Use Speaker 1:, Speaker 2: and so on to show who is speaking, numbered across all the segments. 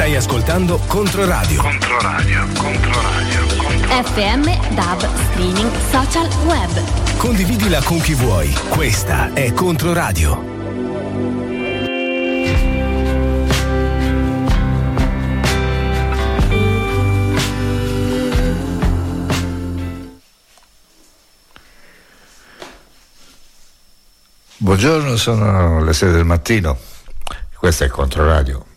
Speaker 1: Stai ascoltando Controradio.
Speaker 2: FM, DAB, streaming, social, web.
Speaker 1: Condividila con chi vuoi. Questa è Controradio.
Speaker 3: Buongiorno, sono le 6 del mattino. Questo è Controradio.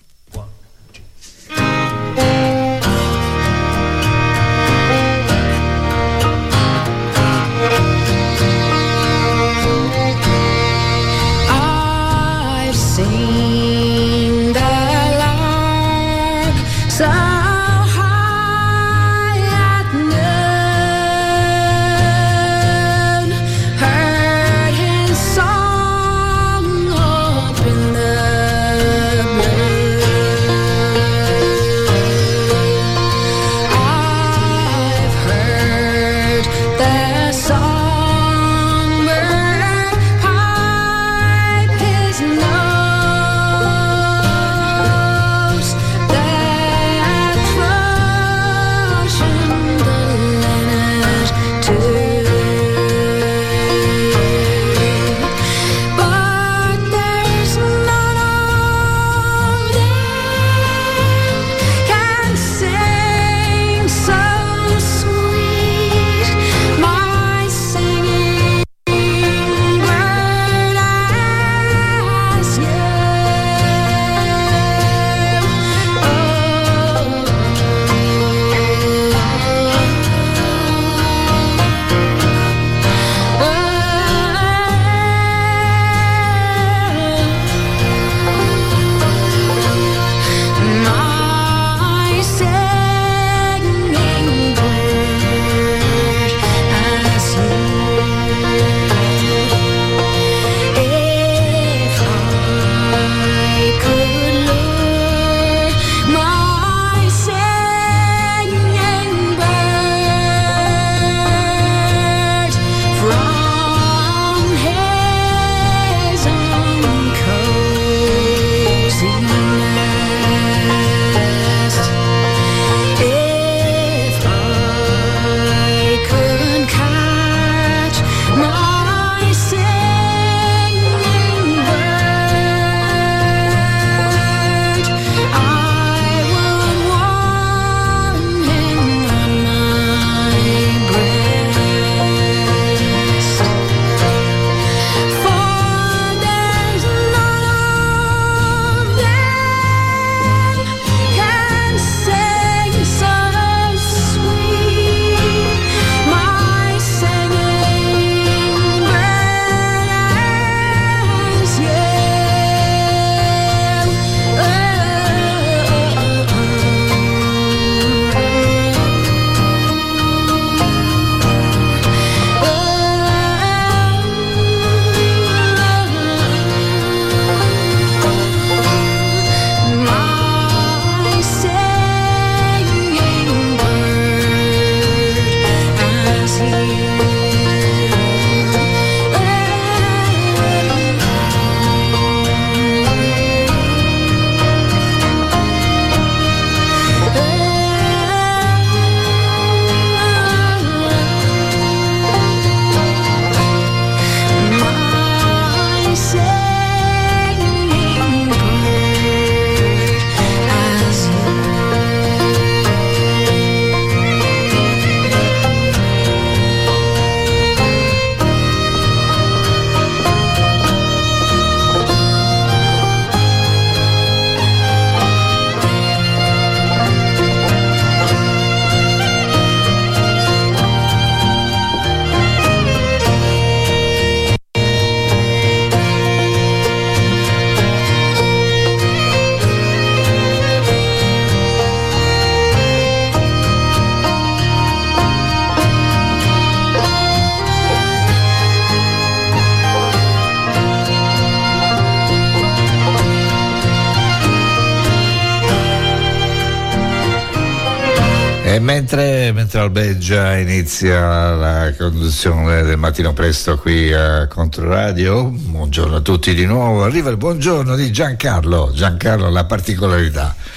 Speaker 3: E mentre albeggia inizia la conduzione del mattino presto qui a Controradio, buongiorno a tutti di nuovo, arriva il buongiorno di Giancarlo, la particolarità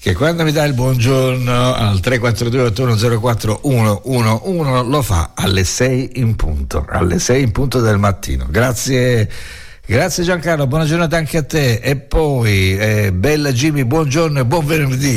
Speaker 3: che quando mi dà il buongiorno al 342-8104-111 lo fa alle 6 in punto del mattino. Grazie Giancarlo, buona giornata anche a te. E poi bella Jimmy, buongiorno e buon venerdì.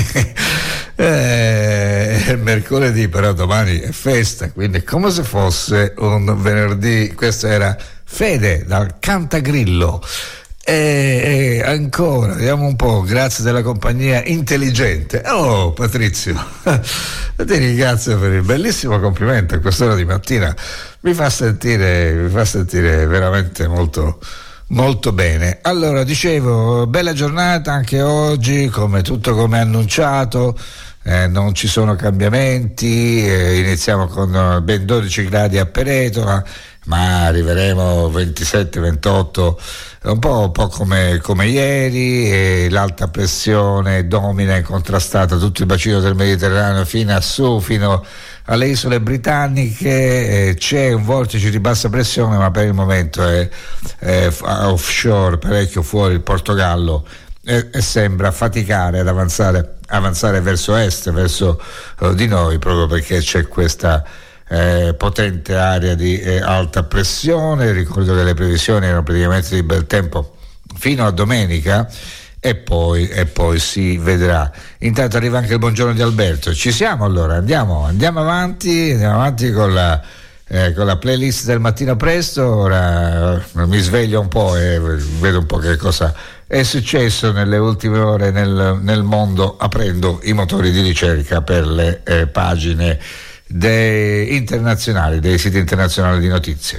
Speaker 3: È mercoledì, però domani è festa, quindi è come se fosse un venerdì. Questo era Fede dal Cantagrillo. E ancora, vediamo un po', grazie della compagnia intelligente. Oh Patrizio, ti ringrazio per il bellissimo complimento a quest'ora di mattina, mi fa sentire veramente molto molto bene. Allora, dicevo, bella giornata anche oggi, come annunciato. Non ci sono cambiamenti, iniziamo con ben 12 gradi a Peretola, ma arriveremo 27-28, un po' come ieri, e l'alta pressione domina incontrastata tutto il bacino del Mediterraneo fino alle isole britanniche. C'è un vortice di bassa pressione, ma per il momento è offshore, parecchio fuori il Portogallo, e sembra faticare ad avanzare verso est, verso di noi, proprio perché c'è questa potente area di alta pressione. Ricordo che le previsioni erano praticamente di bel tempo fino a domenica, e poi si vedrà. Intanto arriva anche il buongiorno di Alberto. Ci siamo, allora andiamo avanti con la playlist del mattino presto. Ora mi sveglio un po' e vedo un po' che cosa è successo nelle ultime ore nel mondo, aprendo i motori di ricerca per le pagine internazionali, dei siti internazionali di notizie.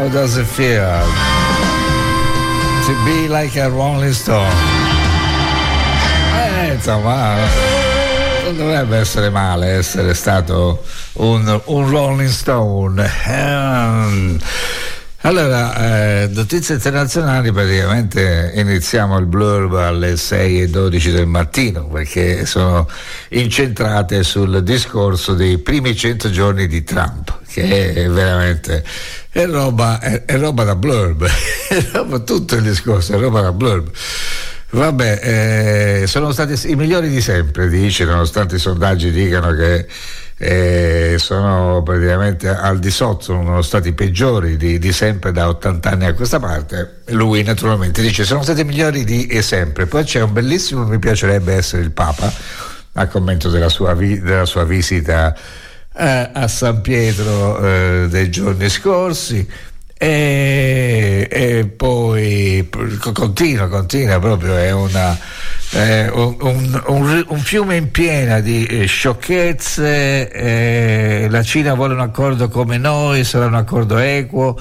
Speaker 3: How does it feel to be like a Rolling Stone? Insomma, non dovrebbe essere male essere stato un Rolling Stone. Allora, notizie internazionali, praticamente iniziamo il blurb alle 6:12 del mattino, perché sono incentrate sul discorso dei primi 100 giorni di Trump, che è veramente è roba da blurb. Tutto il discorso è roba da blurb. Vabbè, sono stati i migliori di sempre, dice, nonostante i sondaggi dicano che sono praticamente al di sotto, sono stati i peggiori di sempre da 80 anni a questa parte. Lui naturalmente dice sono stati i migliori di sempre. Poi c'è un bellissimo mi piacerebbe essere il Papa, a commento della sua visita a San Pietro dei giorni scorsi. E poi continua proprio, è un fiume in piena di sciocchezze. La Cina vuole un accordo come noi, sarà un accordo equo,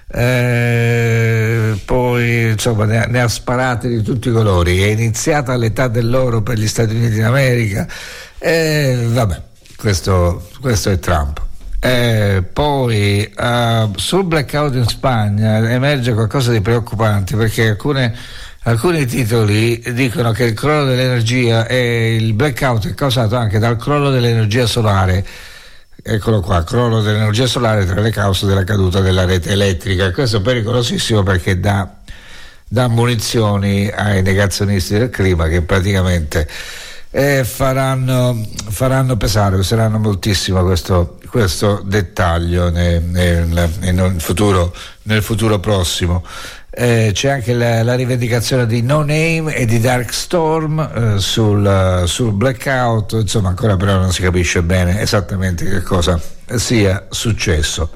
Speaker 3: poi insomma ne ha sparate di tutti i colori. È iniziata l'età dell'oro per gli Stati Uniti d'America, vabbè, questo è Trump. Poi sul blackout in Spagna emerge qualcosa di preoccupante, perché alcuni titoli dicono che il crollo dell'energia e il blackout è causato anche dal crollo dell'energia solare. Eccolo qua, crollo dell'energia solare tra le cause della caduta della rete elettrica. Questo è pericolosissimo, perché dà munizioni ai negazionisti del clima, che praticamente faranno pesare, useranno moltissimo questo dettaglio nel futuro prossimo. C'è anche la rivendicazione di No Name e di Dark Storm sul blackout. Insomma, ancora però non si capisce bene esattamente che cosa sia successo.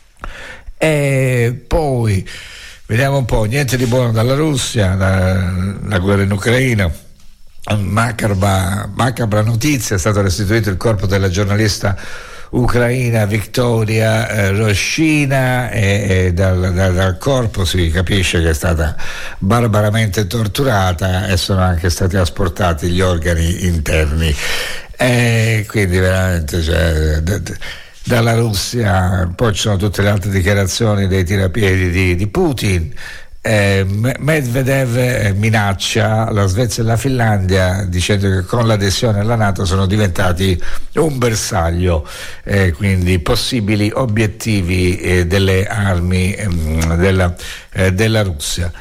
Speaker 3: E poi vediamo un po', niente di buono dalla Russia, la guerra in Ucraina. Macabra notizia: è stato restituito il corpo della giornalista ucraina Victoria Roshina, e dal corpo si capisce che è stata barbaramente torturata e sono anche stati asportati gli organi interni, quindi veramente, dalla Russia. Poi ci sono tutte le altre dichiarazioni dei tirapiedi di Putin. Medvedev minaccia la Svezia e la Finlandia, dicendo che con l'adesione alla NATO sono diventati un bersaglio, quindi possibili obiettivi delle armi della Russia.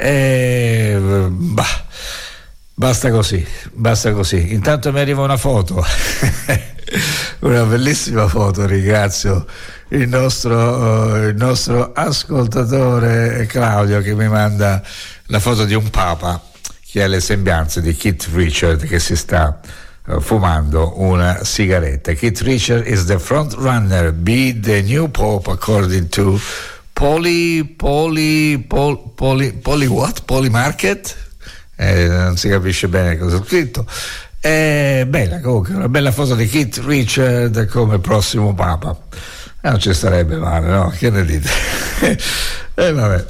Speaker 3: Basta così. Intanto mi arriva una foto una bellissima foto. Ringrazio il nostro ascoltatore Claudio, che mi manda la foto di un papa che ha le sembianze di Keith Richard, che si sta fumando una sigaretta. Keith Richard is the front runner, be the new pope according to Poly Market. Non si capisce bene cosa ho scritto. Bella, comunque, una bella foto di Keith Richard come prossimo papa. Non ci starebbe male, no? Che ne dite? Vabbè.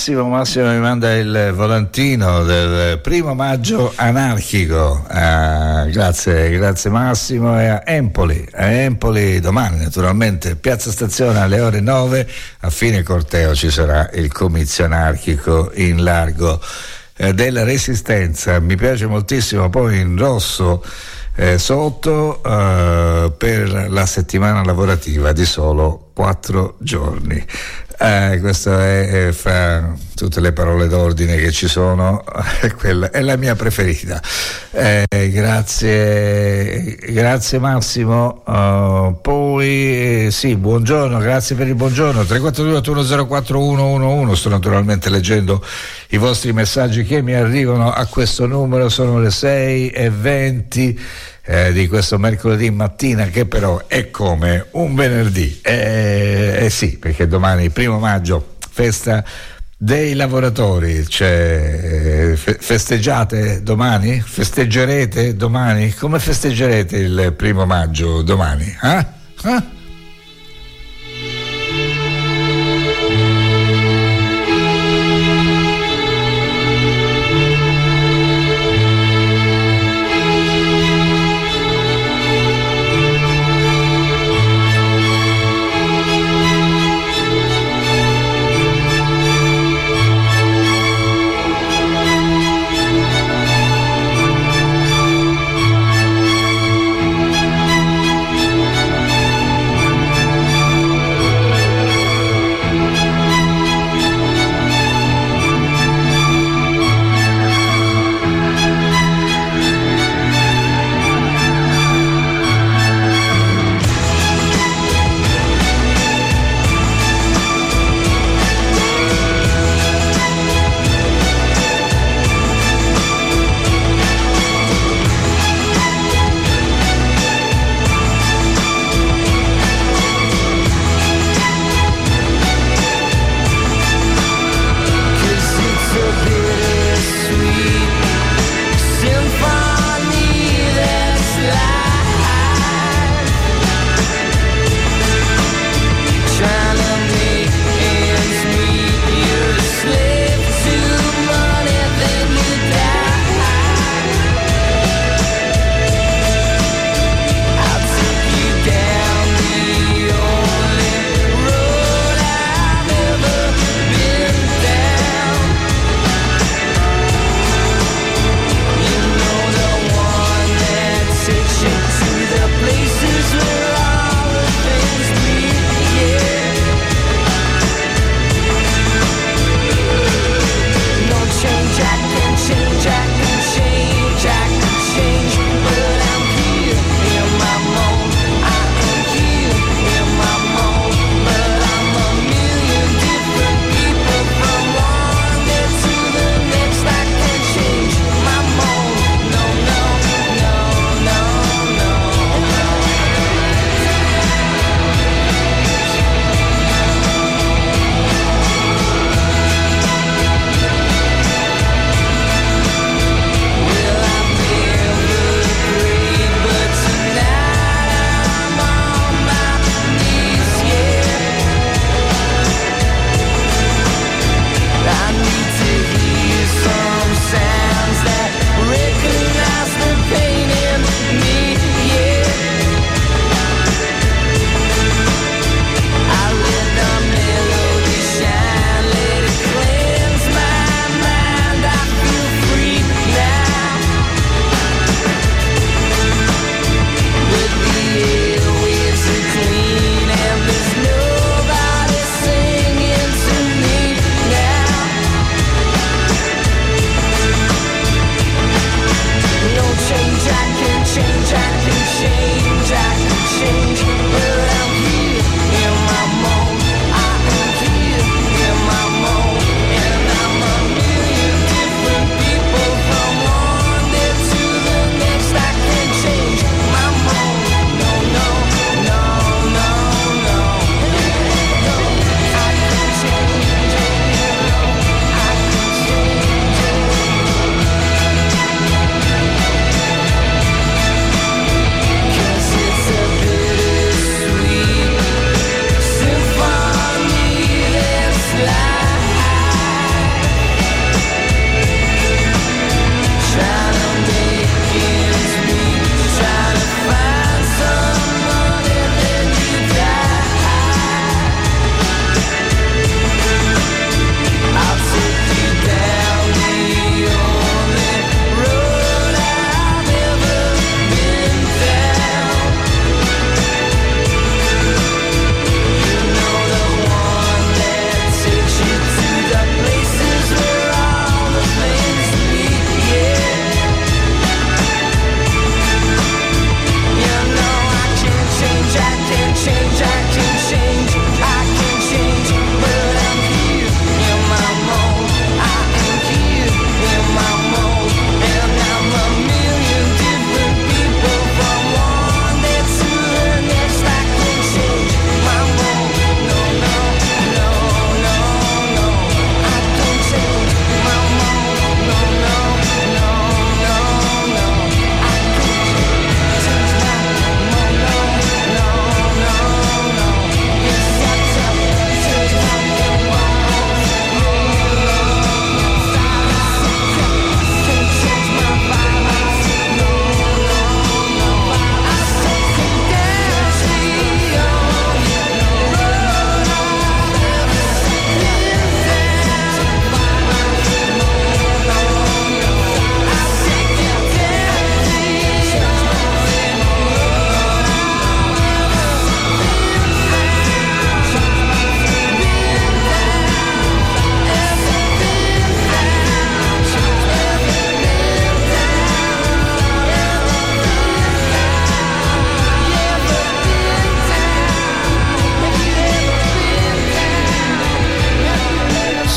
Speaker 3: Massimo mi manda il volantino del 1° maggio anarchico. Grazie Massimo. E a Empoli domani naturalmente, Piazza Stazione alle ore 9, a fine corteo ci sarà il comizio anarchico in largo della Resistenza. Mi piace moltissimo, poi in rosso sotto per la settimana lavorativa di solo 4 giorni. Questa è fra tutte le parole d'ordine che ci sono, quella è la mia preferita. Grazie Massimo. Poi sì, buongiorno, grazie per il buongiorno. 342-810-4111. Sto naturalmente leggendo i vostri messaggi che mi arrivano a questo numero. Sono le 6:20 di questo mercoledì mattina, che però è come un venerdì. Sì, perché domani 1° maggio, festa dei lavoratori. Festeggiate domani? Festeggerete domani? Come festeggerete il 1° maggio domani?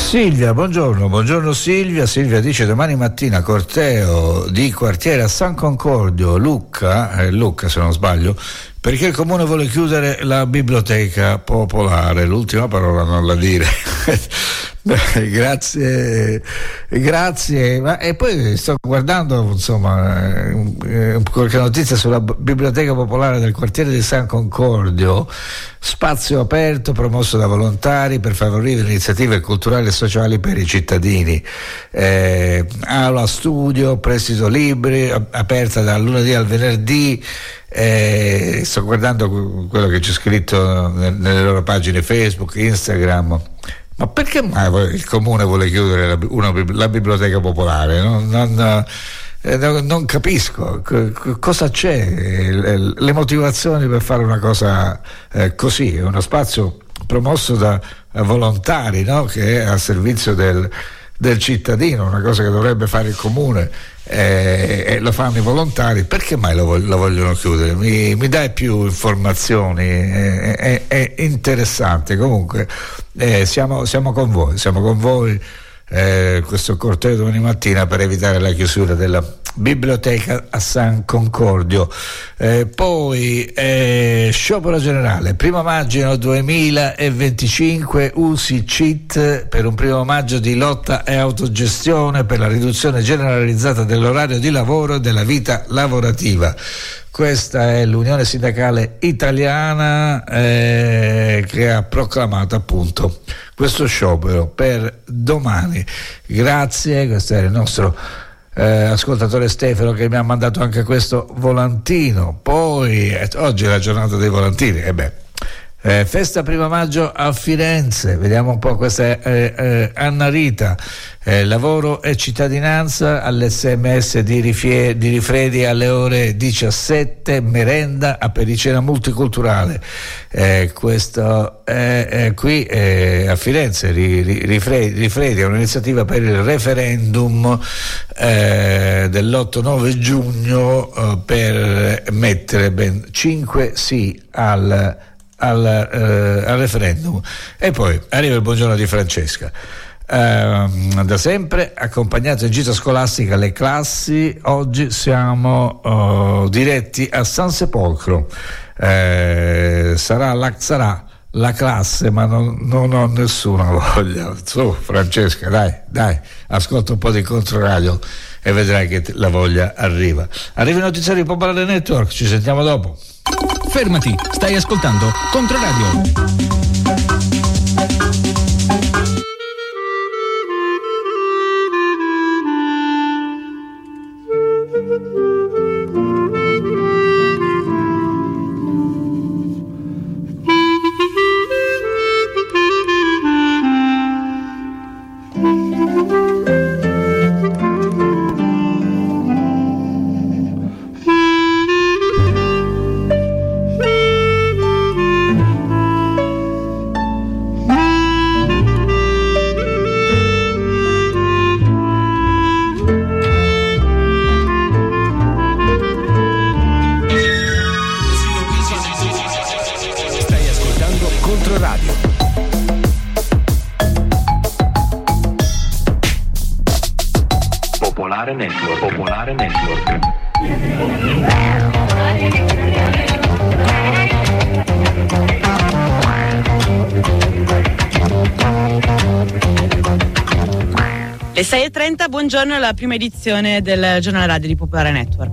Speaker 3: Silvia, buongiorno Silvia. Silvia dice: domani mattina corteo di quartiere a San Concordio, Lucca se non sbaglio, perché il comune vuole chiudere la biblioteca popolare. L'ultima parola non la dire. Grazie. Ma, e poi sto guardando qualche notizia sulla biblioteca popolare del quartiere di San Concordio. Spazio aperto promosso da volontari per favorire iniziative culturali e sociali per i cittadini. Aula studio, prestito libri, aperta dal lunedì al venerdì. Sto guardando quello che c'è scritto nelle loro pagine Facebook, Instagram. Ma perché mai il comune vuole chiudere la biblioteca popolare? Non capisco cosa c'è, le motivazioni per fare una cosa così. È uno spazio promosso da volontari, no? Che è a servizio del cittadino, una cosa che dovrebbe fare il comune, e lo fanno i volontari. Perché mai lo vogliono chiudere? Mi dai più informazioni? È interessante. Comunque siamo con voi, questo corteo domani mattina per evitare la chiusura della biblioteca a San Concordio. Poi sciopero generale 1 maggio 2025, usi cheat per un 1 maggio di lotta e autogestione per la riduzione generalizzata dell'orario di lavoro e della vita lavorativa. Questa è l'Unione Sindacale Italiana che ha proclamato appunto questo sciopero per domani. Grazie, questo era il nostro ascoltatore Stefano che mi ha mandato anche questo volantino. Poi oggi è la giornata dei volantini, festa 1 maggio a Firenze, vediamo un po', questa è Anna Rita. Lavoro e cittadinanza all'SMS di Rifredi alle ore 17, merenda a pericena multiculturale. Questo è qui a Firenze. Rifredi è un'iniziativa per il referendum dell'8-9 giugno per mettere ben 5 sì al referendum. E poi arriva il buongiorno di Francesca. Da sempre accompagnato in gita scolastica alle classi, oggi siamo diretti a San Sepolcro. Sarà la classe, ma non ho nessuna voglia. Su Francesca, dai, ascolta un po' di Controradio e vedrai che la voglia arriva. Arriva il notiziario di Popolare Network, ci sentiamo dopo.
Speaker 1: Fermati, stai ascoltando Controradio.
Speaker 4: Popolare Network.
Speaker 5: Le 6:30, buongiorno alla prima edizione del giornale radio di Popolare Network.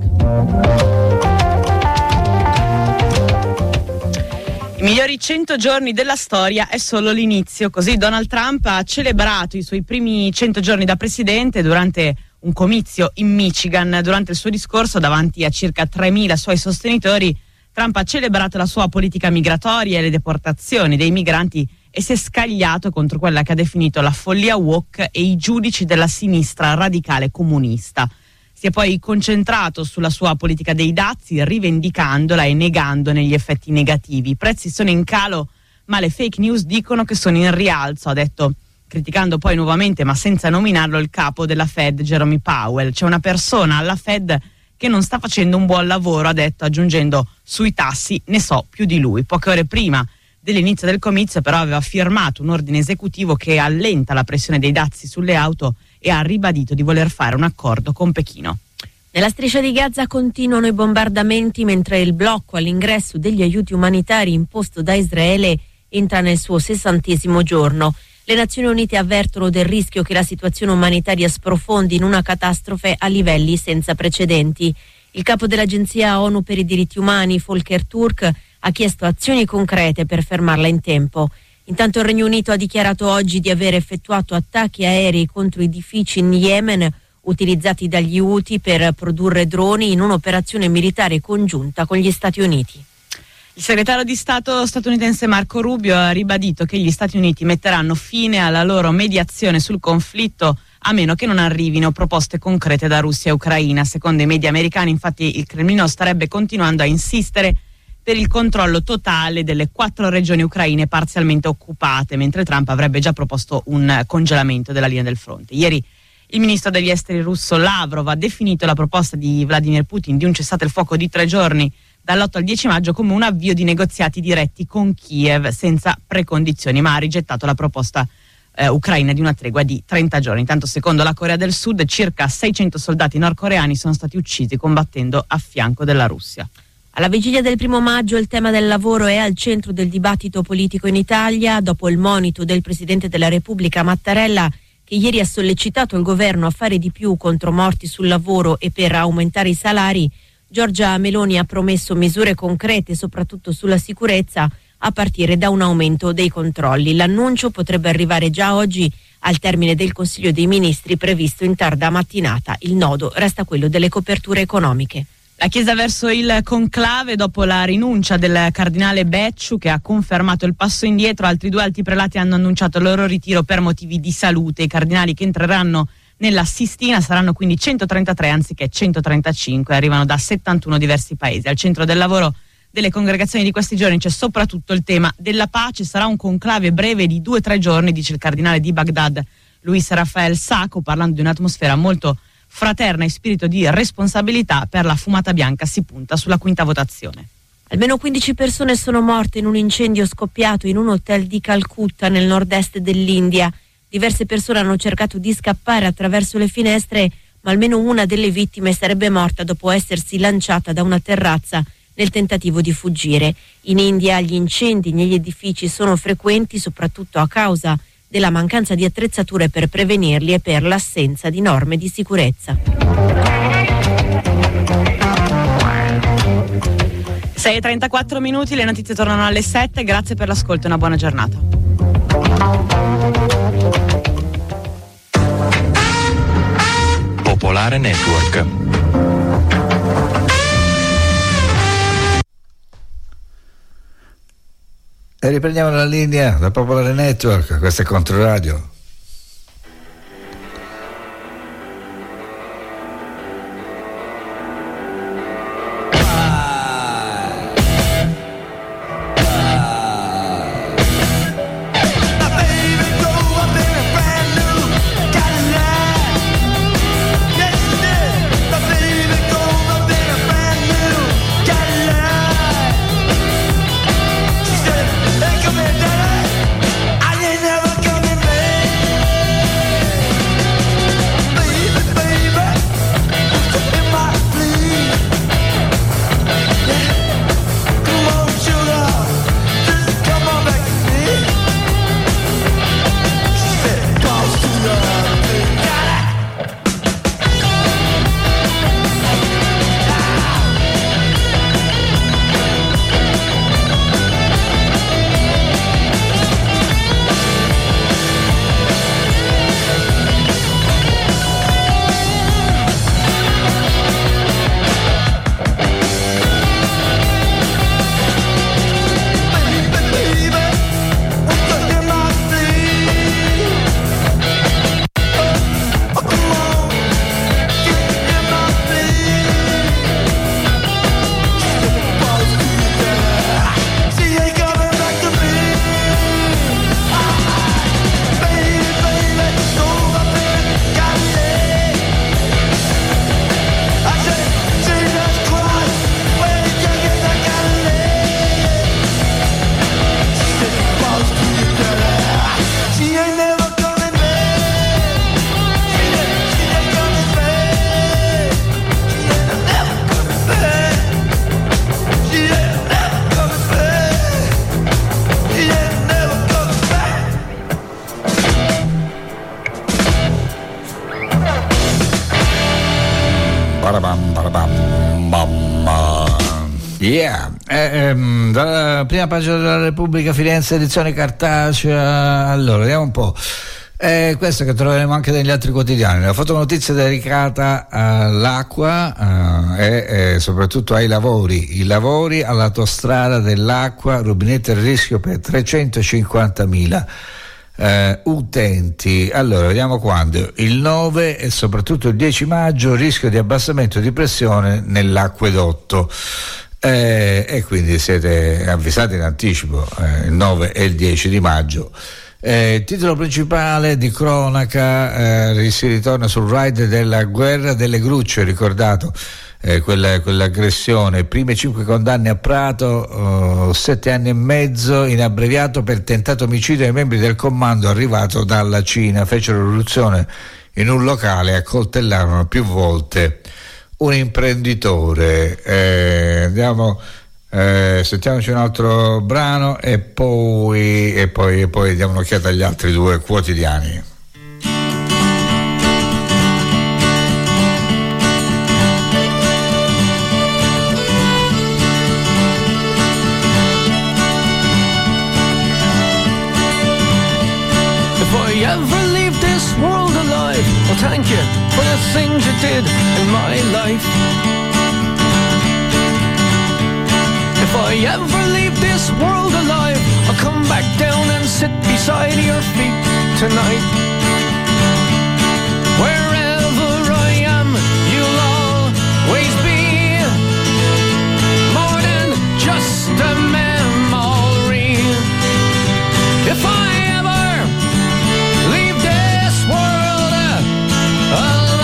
Speaker 5: I migliori 100 giorni della storia è solo l'inizio, così Donald Trump ha celebrato i suoi primi 100 giorni da presidente durante un comizio in Michigan. Durante il suo discorso davanti a circa 3.000 suoi sostenitori, Trump ha celebrato la sua politica migratoria e le deportazioni dei migranti e si è scagliato contro quella che ha definito la follia woke e i giudici della sinistra radicale comunista. Si è poi concentrato sulla sua politica dei dazi, rivendicandola e negandone gli effetti negativi. I prezzi sono in calo, ma le fake news dicono che sono in rialzo, ha detto, criticando poi nuovamente, ma senza nominarlo, il capo della Fed, Jerome Powell. C'è una persona alla Fed che non sta facendo un buon lavoro, ha detto, aggiungendo, sui tassi ne so più di lui. Poche ore prima dell'inizio del comizio, però aveva firmato un ordine esecutivo che allenta la pressione dei dazi sulle auto e ha ribadito di voler fare un accordo con Pechino.
Speaker 6: Nella striscia di Gaza continuano i bombardamenti mentre il blocco all'ingresso degli aiuti umanitari imposto da Israele entra nel suo 60° giorno. Le Nazioni Unite avvertono del rischio che la situazione umanitaria sprofondi in una catastrofe a livelli senza precedenti. Il capo dell'Agenzia ONU per i diritti umani, Volker Turk, ha chiesto azioni concrete per fermarla in tempo. Intanto il Regno Unito ha dichiarato oggi di aver effettuato attacchi aerei contro edifici in Yemen utilizzati dagli Houthi per produrre droni in un'operazione militare congiunta con gli Stati Uniti.
Speaker 5: Il segretario di Stato statunitense Marco Rubio ha ribadito che gli Stati Uniti metteranno fine alla loro mediazione sul conflitto a meno che non arrivino proposte concrete da Russia e Ucraina. Secondo i media americani, infatti, il Cremlino starebbe continuando a insistere per il controllo totale delle 4 regioni ucraine parzialmente occupate, mentre Trump avrebbe già proposto un congelamento della linea del fronte. Ieri il ministro degli esteri russo Lavrov ha definito la proposta di Vladimir Putin di un cessate il fuoco di 3 giorni dall'8 al 10 maggio come un avvio di negoziati diretti con Kiev senza precondizioni, ma ha rigettato la proposta ucraina di una tregua di 30 giorni. Intanto, secondo la Corea del Sud, circa 600 soldati nordcoreani sono stati uccisi combattendo a fianco della Russia.
Speaker 6: Alla vigilia del 1° maggio il tema del lavoro è al centro del dibattito politico in Italia, dopo il monito del Presidente della Repubblica Mattarella, che ieri ha sollecitato il governo a fare di più contro morti sul lavoro e per aumentare i salari. Giorgia Meloni ha promesso misure concrete soprattutto sulla sicurezza, a partire da un aumento dei controlli. L'annuncio potrebbe arrivare già oggi al termine del Consiglio dei Ministri previsto in tarda mattinata. Il nodo resta quello delle coperture economiche.
Speaker 5: La Chiesa verso il conclave dopo la rinuncia del cardinale Becciu, che ha confermato il passo indietro. Altri 2 alti prelati hanno annunciato il loro ritiro per motivi di salute. I cardinali che entreranno nella Sistina saranno quindi 133 anziché 135, arrivano da 71 diversi paesi. Al centro del lavoro delle congregazioni di questi giorni c'è soprattutto il tema della pace. Sarà un conclave breve di 2-3 giorni, dice il cardinale di Baghdad Luis Rafael Sacco, parlando di un'atmosfera molto fraterna e spirito di responsabilità. Per la fumata bianca si punta sulla 5ª votazione.
Speaker 6: Almeno 15 persone sono morte in un incendio scoppiato in un hotel di Calcutta nel nord-est dell'India. Diverse persone hanno cercato di scappare attraverso le finestre, ma almeno una delle vittime sarebbe morta dopo essersi lanciata da una terrazza nel tentativo di fuggire. In India gli incendi negli edifici sono frequenti soprattutto a causa della mancanza di attrezzature per prevenirli e per l'assenza di norme di sicurezza.
Speaker 5: 6:34 minuti, le notizie tornano alle 7, grazie per l'ascolto e una buona giornata.
Speaker 4: Popolare Network.
Speaker 3: E riprendiamo la linea da Popolare Network, questo è Controradio.
Speaker 7: I ain't never coming back.
Speaker 3: Yeah, dalla prima pagina della Repubblica, Firenze, edizione cartacea. Allora, vediamo un po'. Questo che troveremo anche negli altri quotidiani. La fotonotizia dedicata all'acqua e soprattutto ai lavori. I lavori all'autostrada dell'acqua, rubinetti a rischio per 350.000 utenti. Allora, vediamo quando. Il 9 e soprattutto il 10 maggio, rischio di abbassamento di pressione nell'acquedotto. E quindi siete avvisati in anticipo, il 9 e il 10 di maggio. Titolo principale di cronaca, si ritorna sul raid della guerra delle grucce, ricordato quell'aggressione, prime 5 condanne a Prato, 7 anni e mezzo in abbreviato per tentato omicidio ai membri del comando arrivato dalla Cina, fecero irruzione in un locale e accoltellarono più volte un imprenditore. Sentiamoci un altro brano e poi diamo un'occhiata agli altri 2 quotidiani.
Speaker 7: If I ever leave this world alive, well, thank you for the things you did in my life. If I ever leave this world alive, I'll come back down and sit beside your feet tonight. Wherever I am, you'll always be more than just a memory. If I ever leave this world alive,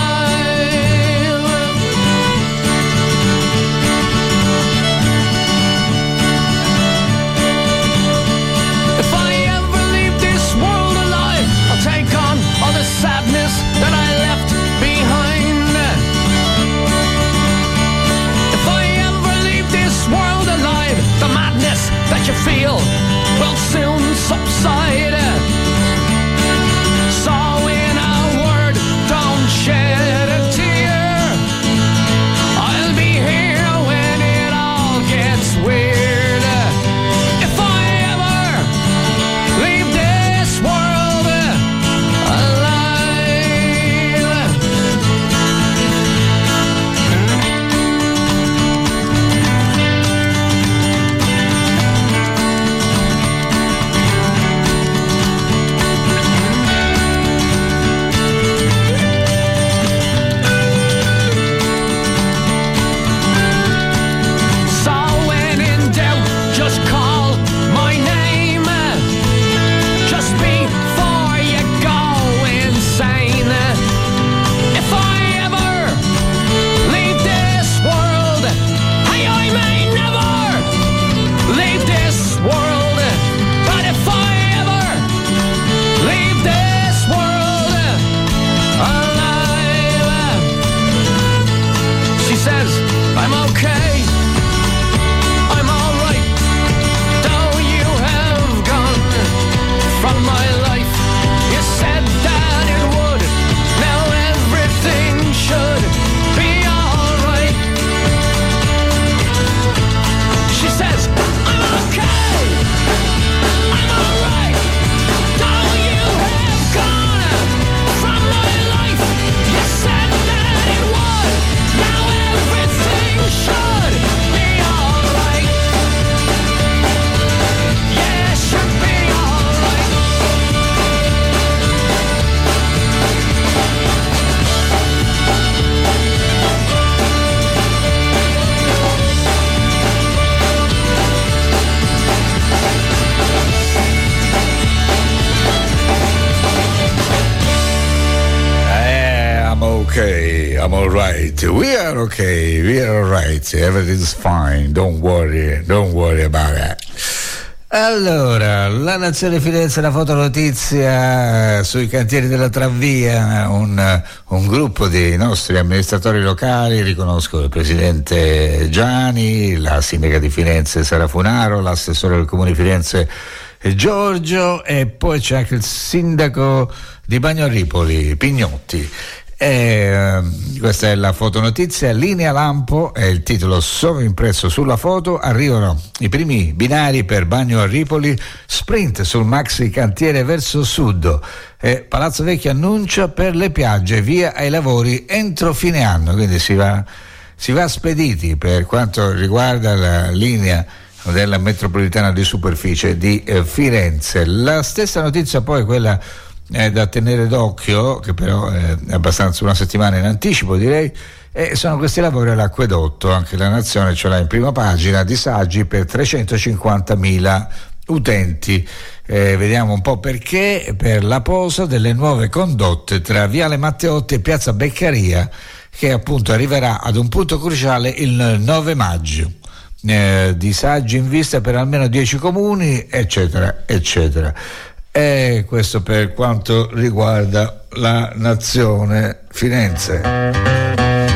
Speaker 7: sadness that I left behind. If I ever leave this world alive, the madness that you feel will soon subside. So in a word, don't shed a tear. I'll be here when it all gets weird. If I ever leave this world alive.
Speaker 3: Okay, I'm all right. We are okay. We are all right. Everything's fine. Don't worry about it. Allora, la Nazione Firenze, la fotonotizia sui cantieri della Travvia, un gruppo di nostri amministratori locali, riconosco il presidente Giani, la sindaca di Firenze Sara Funaro, l'assessore del comune di Firenze Giorgio, e poi c'è anche il sindaco di Bagnaripoli Pignotti. Questa è la fotonotizia. Linea lampo è il titolo sovrimpresso sulla foto. Arrivano i primi binari per Bagno a Ripoli, sprint sul maxi cantiere verso sud. Palazzo Vecchio annuncia per le piagge via ai lavori entro fine anno, quindi si va spediti per quanto riguarda la linea della metropolitana di superficie di Firenze. La stessa notizia poi quella da tenere d'occhio, che però è abbastanza una settimana in anticipo direi, sono questi lavori all'acquedotto. Anche La Nazione ce l'ha in prima pagina, disagi per 350.000 utenti. Vediamo un po' perché: per la posa delle nuove condotte tra Viale Matteotti e Piazza Beccaria, che appunto arriverà ad un punto cruciale il 9 maggio. Disagi in vista per almeno 10 comuni, eccetera eccetera. E questo per quanto riguarda La Nazione. Firenze.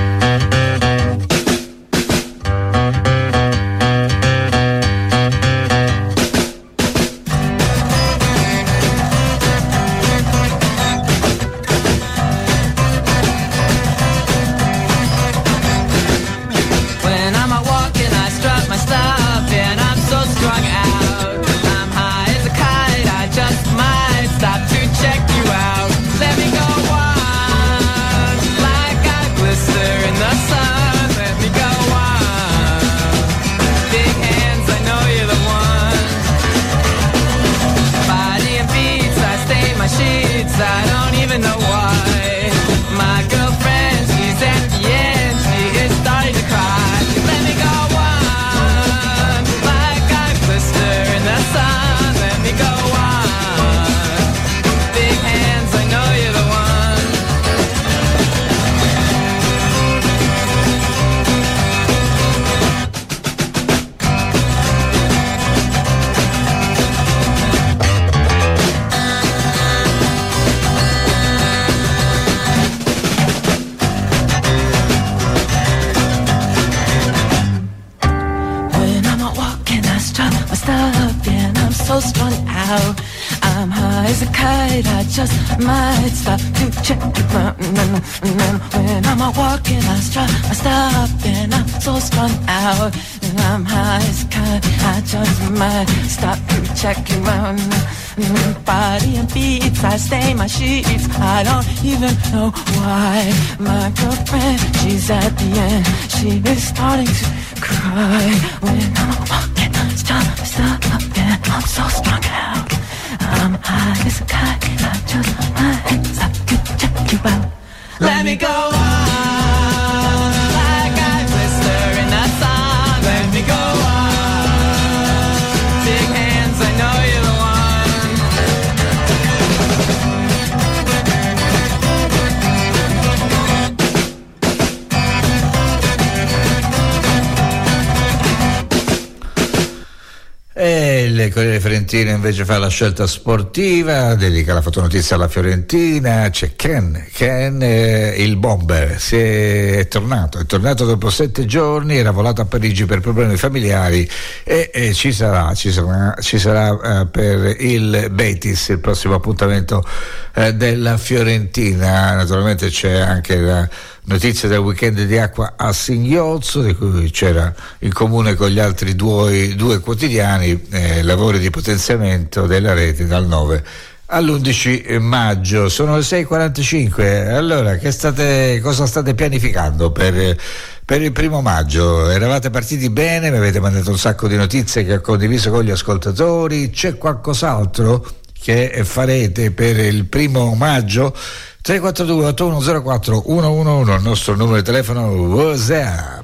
Speaker 8: Might stop to check it out, and then when I'm out walking, I stop and I'm so strung out, and I'm high as a kite. I just might stop to check it out. Body and beats, I stain my sheets. I don't even know why. My girlfriend, she's at the end. She is starting to cry when I'm out walking. Stop and I'm so strung out. I'm high as a kite. I just might stop to check you out. Let me go on like I blister in the sun. Let me go on. Big hands, I know you're the one.
Speaker 3: E il Corriere Fiorentino invece fa la scelta sportiva, dedica la fotonotizia alla Fiorentina. C'è Ken, il bomber, è tornato dopo 7 giorni, era volato a Parigi per problemi familiari e ci sarà per il Betis, il prossimo appuntamento della Fiorentina. Naturalmente c'è anche la notizia del weekend di acqua a Singhiozzo, di cui c'era in comune con gli altri due quotidiani, lavori di potenziamento della rete dal 9 all'11 maggio. Sono le 6:45. Allora, cosa state pianificando per il 1 maggio? Eravate partiti bene, mi avete mandato un sacco di notizie che ho condiviso con gli ascoltatori. C'è qualcos'altro che farete per il 1 maggio? 342 8104 111, il nostro numero di telefono WhatsApp.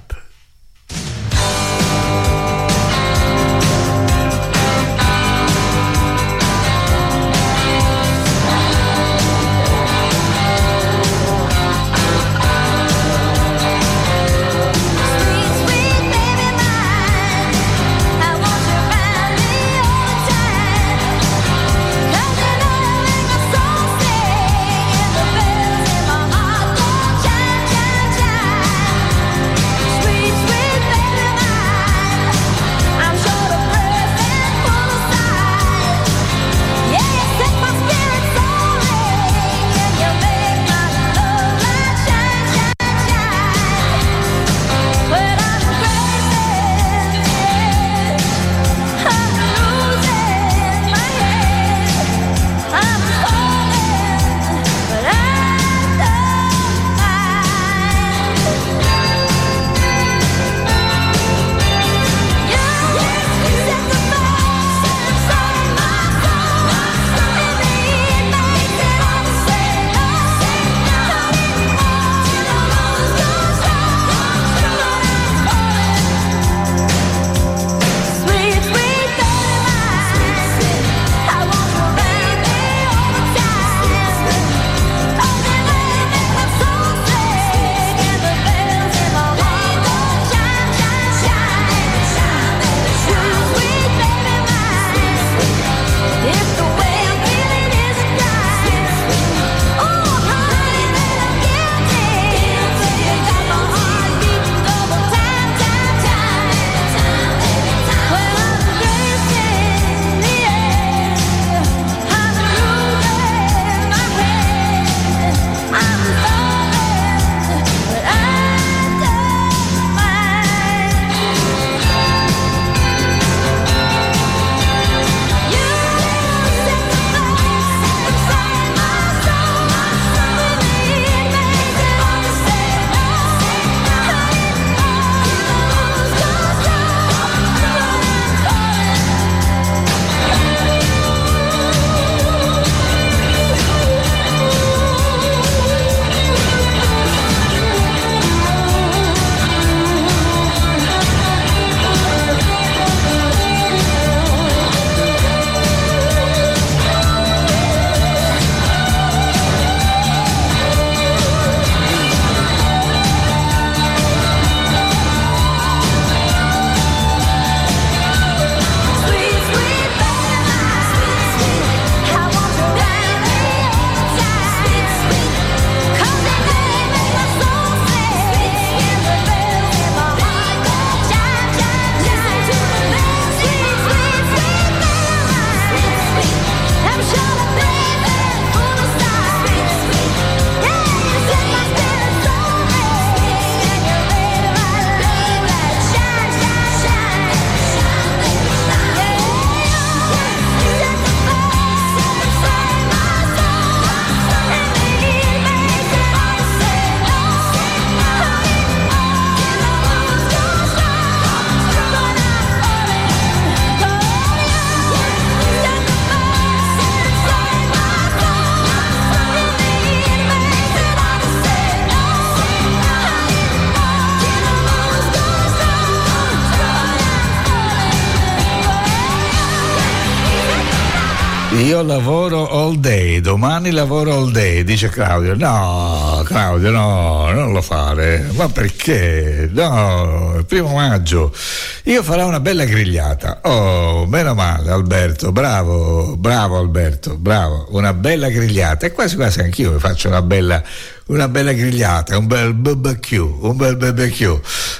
Speaker 3: io lavoro all day, domani lavoro all day, dice Claudio. No, Claudio, no, non lo fare. Ma perché? No, il 1 maggio. Io farò una bella grigliata. Oh, meno male, Alberto, bravo Alberto, bravo. Una bella grigliata. E quasi quasi anch'io faccio una bella grigliata, un bel barbecue.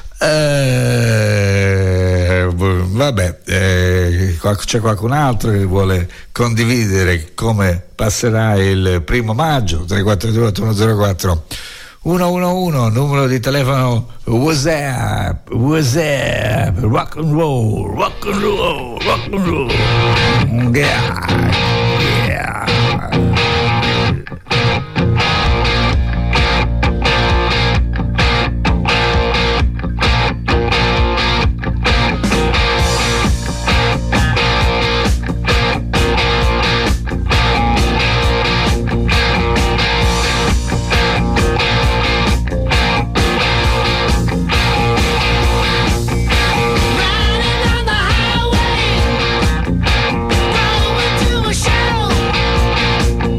Speaker 3: Vabbè, c'è qualcun altro che vuole condividere come passerà il 1 maggio? 342 8104 111, numero di telefono WhatsApp, rock and roll, yeah.
Speaker 8: Riding on the highway, going to a show.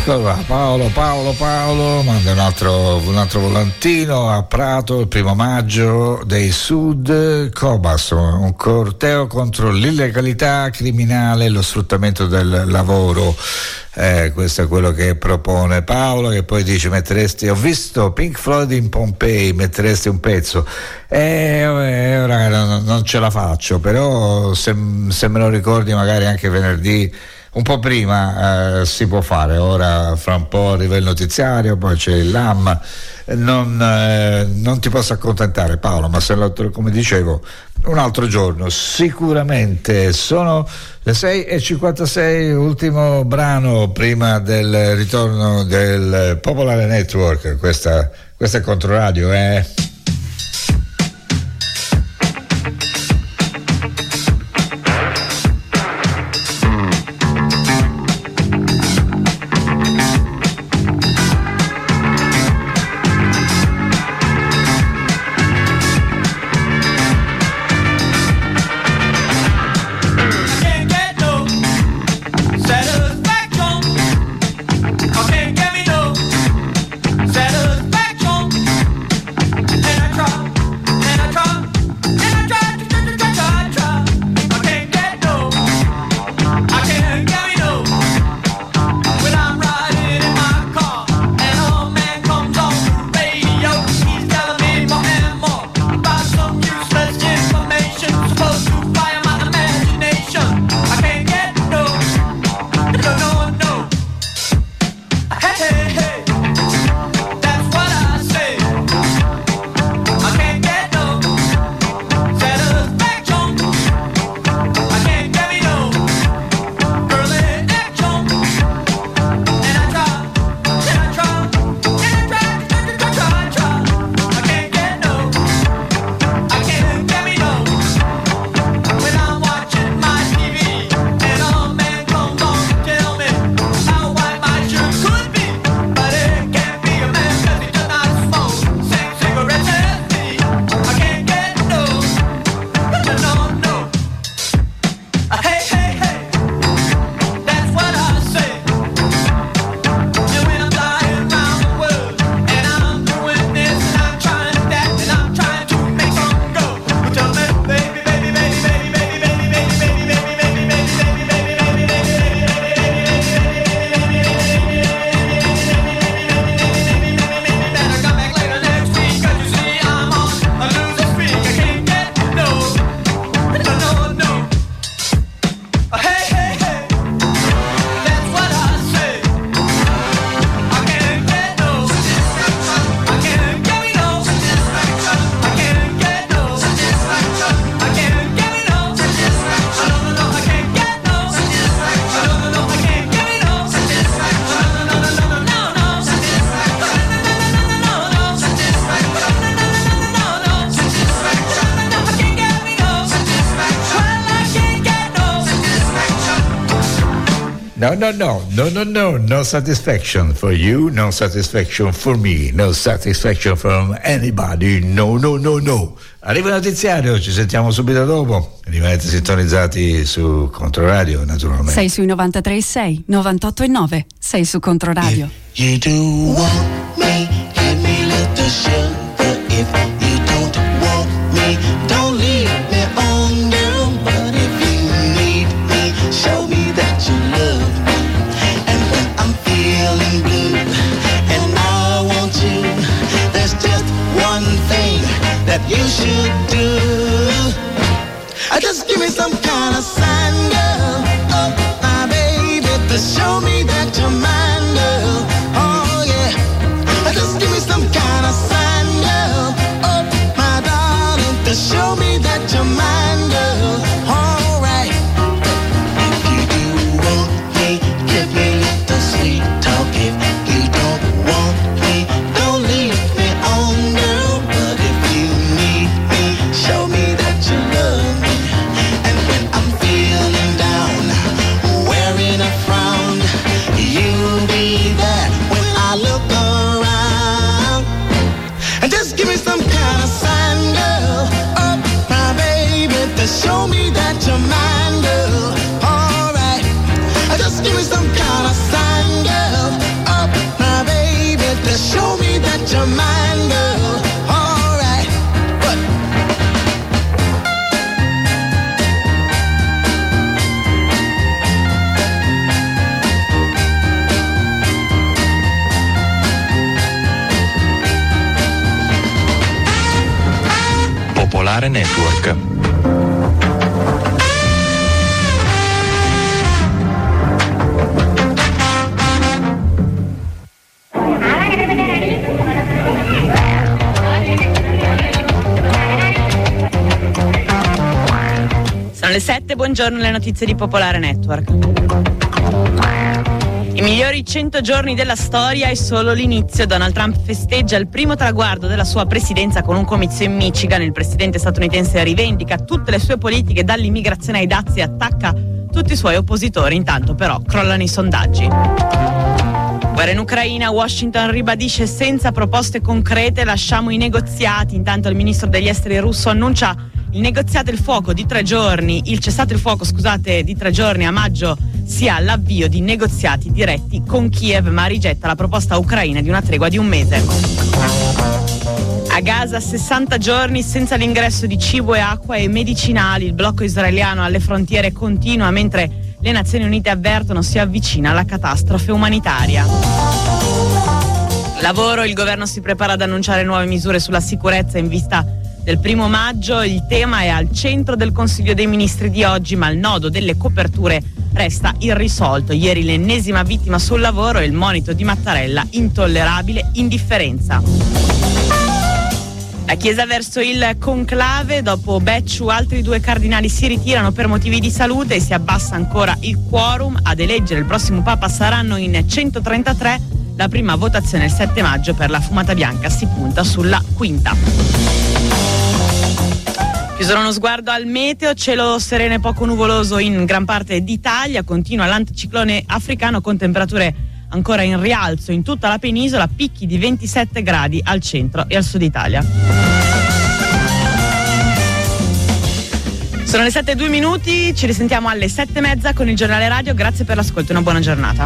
Speaker 3: Eccolo là, Paolo manda un altro volantino a Prato il 1 maggio dei Sud Cobas, un corteo contro l'illegalità criminale e lo sfruttamento del lavoro. Questo è quello che propone Paolo, che poi dice: ho visto Pink Floyd in Pompei, metteresti un pezzo? Ora non ce la faccio, però se me lo ricordi magari anche venerdì un po' prima si può fare. Ora fra un po' arriva il notiziario, poi c'è il LAM, non ti posso accontentare Paolo, ma come dicevo un altro giorno sicuramente. Sono le 6:56, ultimo brano prima del ritorno del Popolare Network. Questa è Controradio, No satisfaction for you, no satisfaction for me, no satisfaction from anybody, no. Arriva il notiziario, ci sentiamo subito dopo. Rimanete sintonizzati su Controradio, naturalmente.
Speaker 9: Sei sui 93.6, 98.9, sei su Controradio.
Speaker 10: You do want me, give me little sugar. If you don't want me, don't leave me on down. But if you need me, show me that you love me. And when I'm feeling blue and I want you, there's just one thing that you should do. Just give me some kind of sign, girl. Oh, my baby, to show me that you're mine, girl. Oh, yeah. Just give me some kind of sign, girl. Oh, my darling, to show me that you're mine, girl. All right. If you do want me, give me little sweet talk. If you don't want me, don't leave me on, girl. But if you need me, show me that you love me. And when I'm feeling down, wearing a frown, you'll be there when I look around. And just give me some kind of sign, girl. Oh, my baby, to show me that you're mine, girl. All right. Just give me some kind of sign, girl.
Speaker 4: Popolare Network.
Speaker 5: Sono le 7, buongiorno, le notizie di Popolare Network. I migliori 100 giorni della storia è solo l'inizio. Donald Trump festeggia il primo traguardo della sua presidenza con un comizio in Michigan. Il presidente statunitense rivendica tutte le sue politiche, dall'immigrazione ai dazi, e attacca tutti i suoi oppositori. Intanto però crollano i sondaggi. Guerra in Ucraina, Washington ribadisce senza proposte concrete lasciamo i negoziati. Intanto il ministro degli esteri russo annuncia il negoziato il fuoco di 3 giorni, il cessato il fuoco, di 3 giorni a maggio sia l'avvio di negoziati diretti con Kiev, ma rigetta la proposta ucraina di una tregua di un mese. A Gaza 60 giorni senza l'ingresso di cibo e acqua e medicinali. Il blocco israeliano alle frontiere continua mentre le Nazioni Unite avvertono si avvicina la catastrofe umanitaria. Lavoro, il governo si prepara ad annunciare nuove misure sulla sicurezza in vista del 1 maggio. Il tema è al centro del Consiglio dei Ministri di oggi, ma il nodo delle coperture resta irrisolto. Ieri l'ennesima vittima sul lavoro e il monito di Mattarella: intollerabile indifferenza. La Chiesa verso il conclave, dopo Becciu altri 2 cardinali si ritirano per motivi di salute e si abbassa ancora il quorum. Ad eleggere il prossimo Papa saranno in 133, la prima votazione il 7 maggio, per la fumata bianca si punta sulla quinta. Chiuso uno sguardo al meteo, cielo sereno e poco nuvoloso in gran parte d'Italia, continua l'anticiclone africano con temperature ancora in rialzo in tutta la penisola, picchi di 27 gradi al centro e al sud Italia. Sono le 7:02, ci risentiamo alle 7:30 con il giornale radio, grazie per l'ascolto e una buona giornata.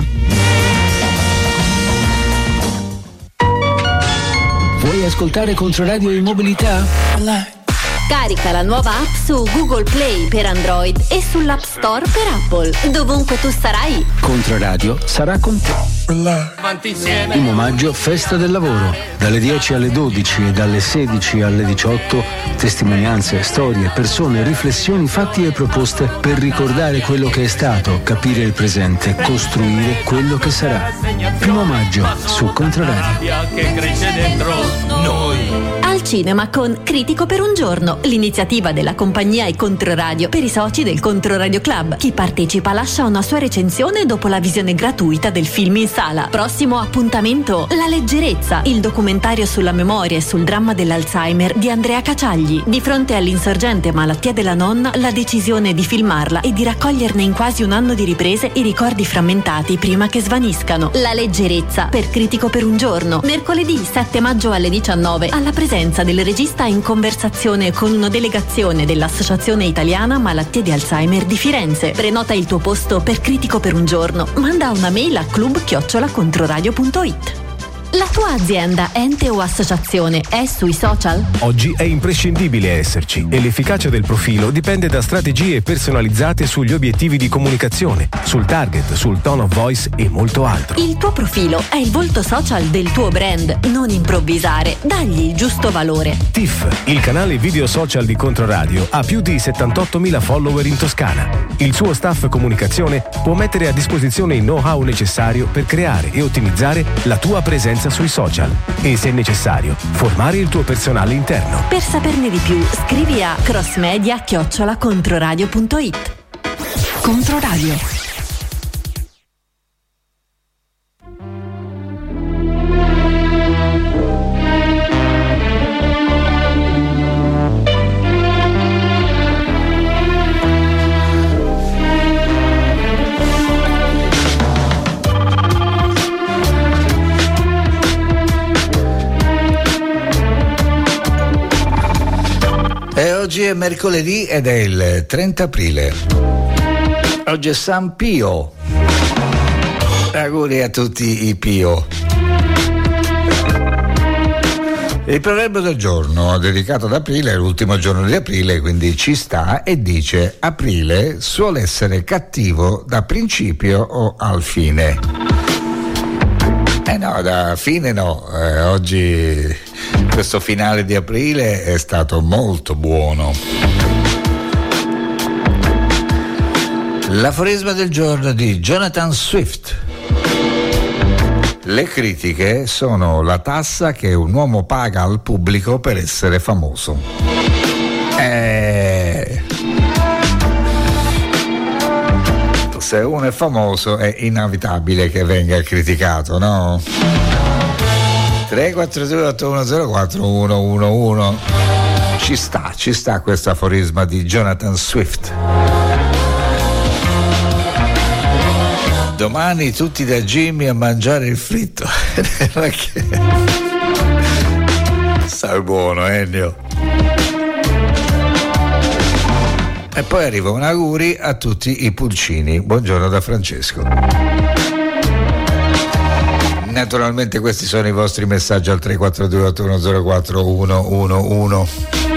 Speaker 1: Vuoi ascoltare Controradio in mobilità?
Speaker 2: Carica la nuova app su Google Play per Android e sull'App Store per Apple. Dovunque tu sarai,
Speaker 1: Controradio sarà con te. 1 maggio, festa del lavoro. Dalle 10 alle 12 e dalle 16 alle 18, testimonianze, storie, persone, riflessioni, fatti e proposte per ricordare quello che è stato, capire il presente, costruire quello che sarà. 1 maggio, su Controradio.
Speaker 7: Che cresce dentro noi.
Speaker 2: al cinema con Critico per un giorno, l'iniziativa della compagnia e Controradio per i soci del Controradio Club. Chi partecipa lascia una sua recensione dopo la visione gratuita del film in sala. Prossimo appuntamento, La leggerezza, il documentario sulla memoria e sul dramma dell'Alzheimer di Andrea Caciagli. Di fronte all'insorgente malattia della nonna, la decisione di filmarla e di raccoglierne in quasi un anno di riprese i ricordi frammentati prima che svaniscano. La leggerezza, per Critico per un giorno, mercoledì 7 maggio alle 19, alla presenza del regista in conversazione con una delegazione dell'Associazione Italiana Malattie di Alzheimer di Firenze. Prenota il tuo posto per Critico per un giorno. Manda una mail a club@controradio.it. La tua azienda, ente o associazione è sui social?
Speaker 11: Oggi è imprescindibile esserci e l'efficacia del profilo dipende da strategie personalizzate sugli obiettivi di comunicazione, sul target, sul tone of voice e molto altro.
Speaker 2: Il tuo profilo è il volto social del tuo brand, non improvvisare, dagli il giusto valore.
Speaker 11: TIFF, il canale video social di Controradio, ha più di 78.000 follower in Toscana. Il suo staff comunicazione può mettere a disposizione il know-how necessario per creare e ottimizzare la tua presenza sui social e, se necessario, formare il tuo personale interno.
Speaker 2: Per saperne di più, scrivi a crossmedia@controradio.it.
Speaker 9: Controradio.
Speaker 3: E oggi è mercoledì ed è il 30 aprile. Oggi è San Pio. Auguri a tutti i Pio. Il proverbio del giorno dedicato ad aprile è l'ultimo giorno di aprile, quindi ci sta, e dice: aprile suole essere cattivo da principio o al fine. No, da fine no, oggi questo finale di aprile è stato molto buono. L'aforisma del giorno di Jonathan Swift. Le critiche sono la tassa che un uomo paga al pubblico per essere famoso. Se uno è famoso è inevitabile che venga criticato, no? 342-8104-111. Ci sta questo aforisma di Jonathan Swift. Domani tutti da Jimmy a mangiare il fritto. Stai buono, Ennio. E poi arriva un auguri a tutti i pulcini. Buongiorno da Francesco. Naturalmente questi sono i vostri messaggi al 342-8104-111.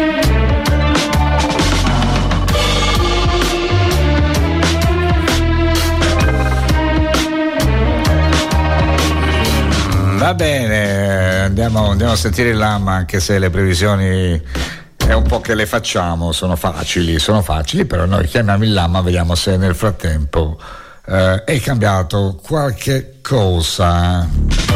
Speaker 3: Va bene, andiamo a sentire il Lamma, anche se le previsioni è un po' che le facciamo, sono facili, però noi chiamiamo il Lamma, vediamo se nel frattempo è cambiato qualche cosa.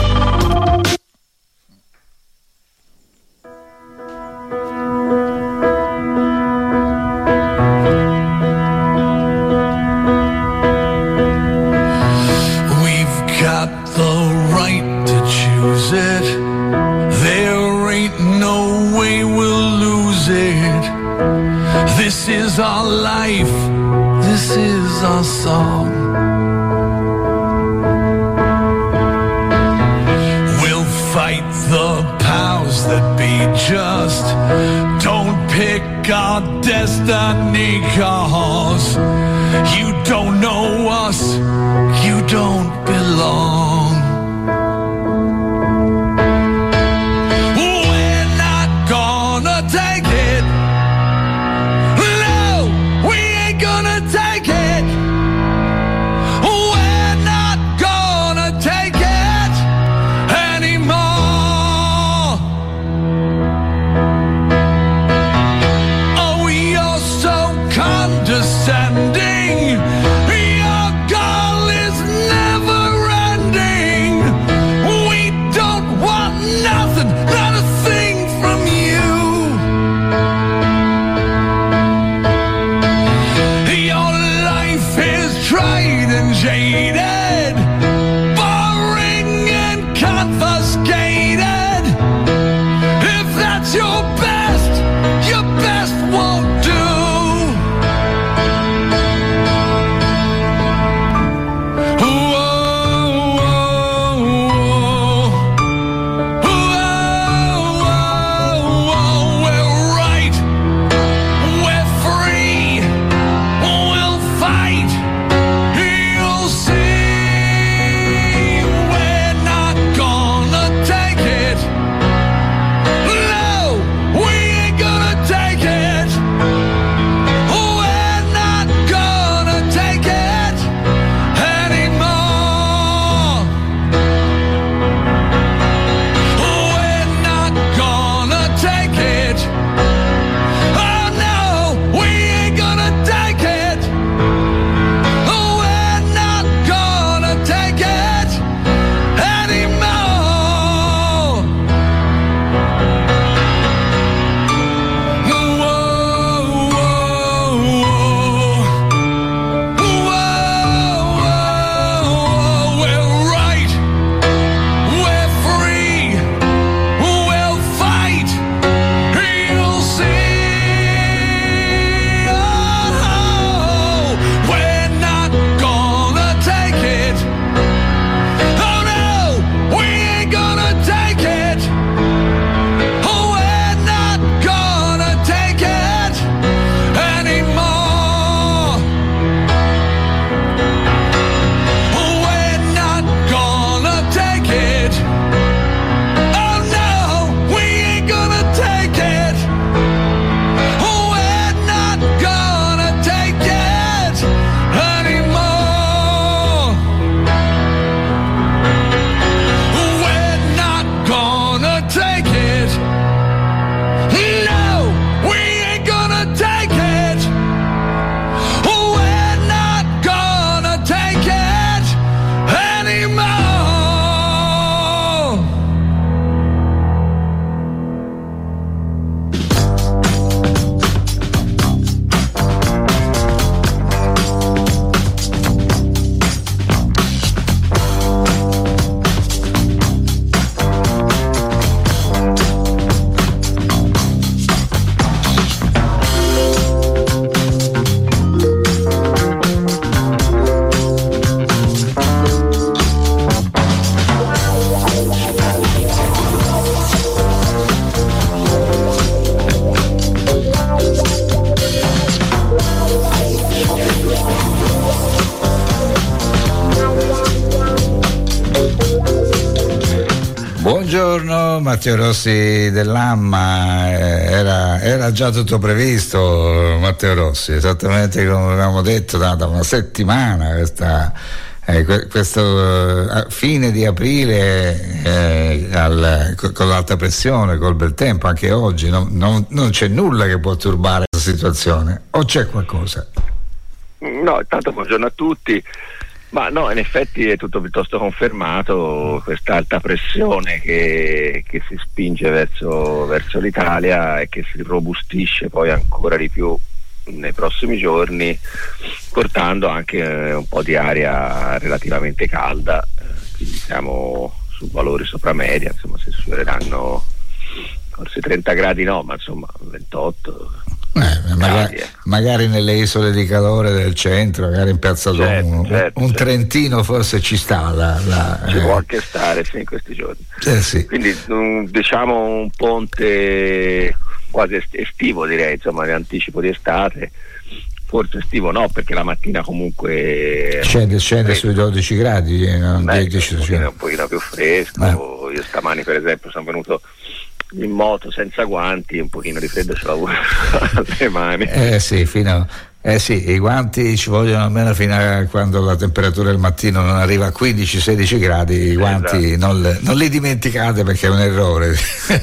Speaker 7: This is our life, this is our song. We'll fight the powers that be, just don't pick our destiny, 'cause you don't know us, you don't belong. We're not gonna take it. Your goal is never
Speaker 3: Buongiorno, Matteo Rossi dell'AMMA. Era già tutto previsto, Matteo Rossi, esattamente come avevamo detto da una settimana. Questo fine di aprile con l'alta pressione, col bel tempo, anche oggi non c'è nulla che può turbare questa situazione, o c'è qualcosa?
Speaker 12: No, intanto buongiorno a tutti. Ma no, in effetti è tutto piuttosto confermato, questa alta pressione che si spinge verso l'Italia e che si robustisce poi ancora di più nei prossimi giorni, portando anche un po' di aria relativamente calda, quindi siamo su valori sopra media, insomma si sfioreranno forse 30 gradi, no, ma insomma 28
Speaker 3: magari nelle isole di calore del centro, magari in Piazza Duomo, un Trentino forse ci sta
Speaker 12: ci può anche stare, sì, in questi giorni,
Speaker 3: sì.
Speaker 12: Quindi diciamo un ponte quasi estivo, direi, insomma, in anticipo di estate. Forse estivo no, perché la mattina comunque
Speaker 3: scende sui 12 gradi,
Speaker 12: un pochino più fresco. Io stamani per esempio sono venuto in moto senza guanti, un pochino di freddo ce l'ho avuto alle mani.
Speaker 3: Sì, i guanti ci vogliono almeno fino a quando la temperatura del mattino non arriva a 15-16 gradi, i guanti non li dimenticate perché è un errore.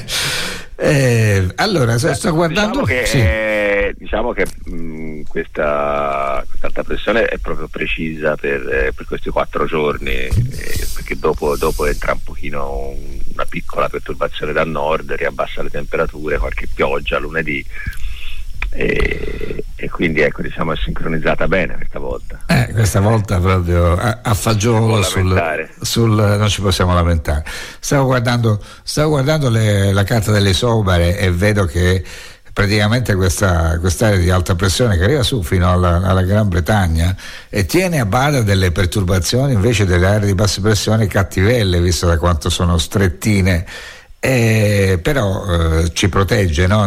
Speaker 3: Allora, sto guardando.
Speaker 12: Diciamo che questa alta pressione è proprio precisa per questi 4 giorni, perché dopo entra un pochino una piccola perturbazione da nord, riabbassa le temperature, qualche pioggia lunedì, e quindi ecco, diciamo, è sincronizzata bene questa volta.
Speaker 3: Questa volta proprio a fagiolo non ci possiamo lamentare. Stavo guardando la carta delle isomere e vedo che praticamente quest'area di alta pressione che arriva su fino alla Gran Bretagna e tiene a bada delle perturbazioni invece delle aree di bassa pressione cattivelle, visto da quanto sono strettine. Però ci protegge, no?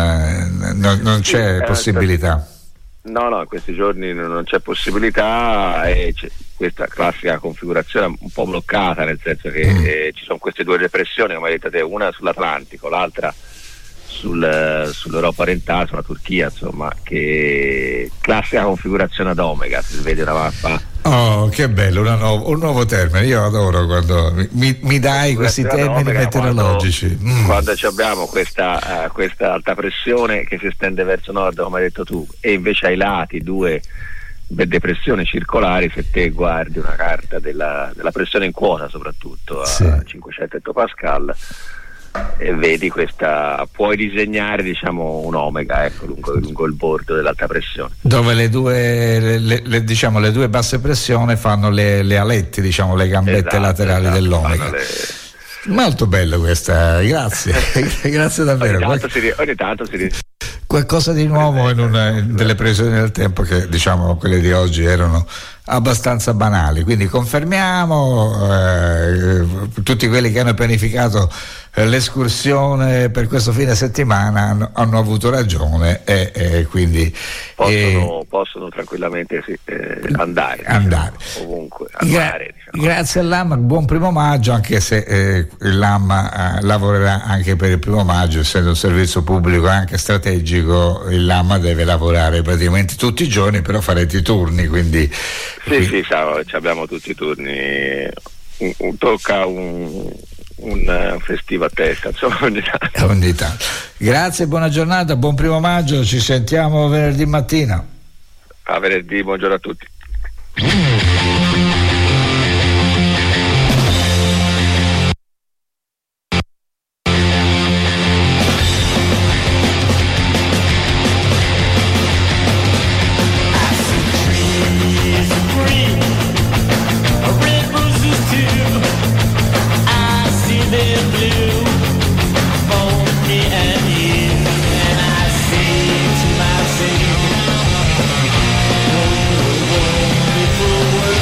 Speaker 3: Non c'è possibilità.
Speaker 12: No, in questi giorni non c'è possibilità, e c'è questa classica configurazione un po' bloccata, nel senso che ci sono queste 2 depressioni, come hai detto te, una sull'Atlantico, l'altra sull'Europa orientale, sulla Turchia, insomma, che classica configurazione ad omega, si vede una mappa.
Speaker 3: Oh, che bello, un nuovo termine, io adoro quando mi dai questi termini meteorologici.
Speaker 12: Quando abbiamo questa alta pressione che si estende verso nord, come hai detto tu, e invece ai lati 2 depressioni circolari, se te guardi una carta della pressione in quota, soprattutto a 500 hectopascal, e vedi questa, puoi disegnare, diciamo, un omega, ecco, lungo il bordo dell'alta pressione,
Speaker 3: dove le due basse pressioni fanno le aletti, diciamo, le gambette laterali dell'omega. Molto bello questa, grazie. Grazie davvero.
Speaker 12: Ogni tanto si
Speaker 3: qualcosa di nuovo in delle previsioni del tempo che, diciamo, quelle di oggi erano abbastanza banali, quindi confermiamo, tutti quelli che hanno pianificato l'escursione per questo fine settimana hanno avuto ragione, e quindi
Speaker 12: possono tranquillamente andare ovunque,
Speaker 3: grazie all'AMMA, buon 1° maggio, anche se l'AMMA lavorerà anche per il 1° maggio, essendo un servizio pubblico anche strategico. L'AMMA deve lavorare praticamente tutti i giorni, però farete i turni, quindi
Speaker 12: sì, abbiamo tutti i turni, tocca un festivo a testa, insomma, ogni tanto.
Speaker 3: Grazie, buona giornata, buon 1° maggio, ci sentiamo venerdì mattina.
Speaker 12: A venerdì, buongiorno a tutti.
Speaker 10: Before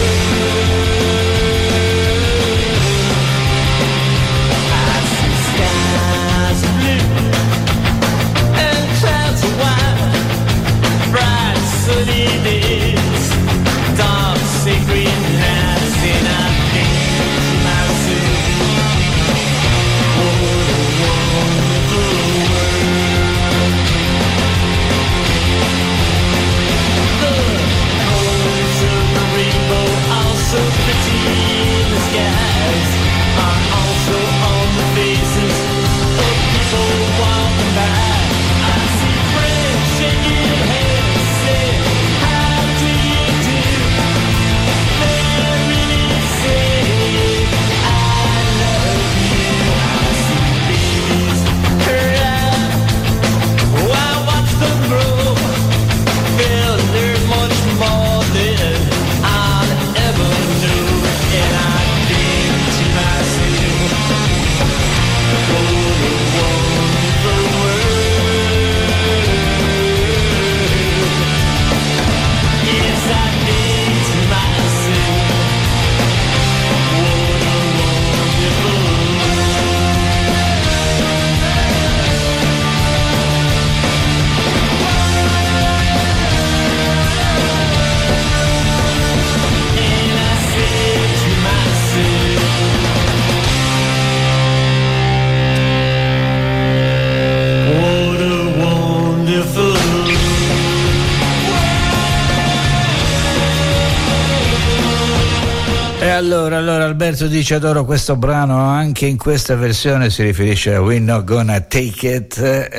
Speaker 3: Alberto dice: adoro questo brano, anche in questa versione si riferisce a We're Not Gonna Take It,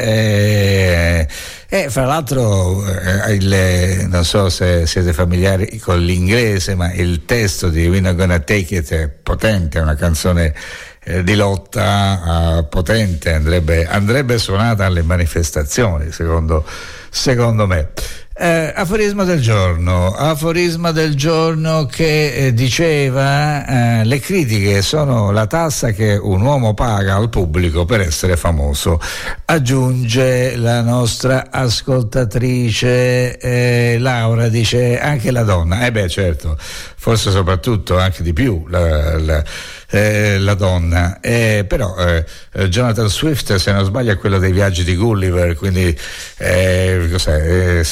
Speaker 3: e fra l'altro non so se siete familiari con l'inglese, ma il testo di We're Not Gonna Take It è potente, è una canzone di lotta potente, andrebbe suonata alle manifestazioni, secondo me. Aforisma del giorno che diceva le critiche sono la tassa che un uomo paga al pubblico per essere famoso. Aggiunge la nostra ascoltatrice Laura, dice anche la donna, certo, forse soprattutto anche di più la donna, però Jonathan Swift, se non sbaglio, è quello dei viaggi di Gulliver, quindi cos'è,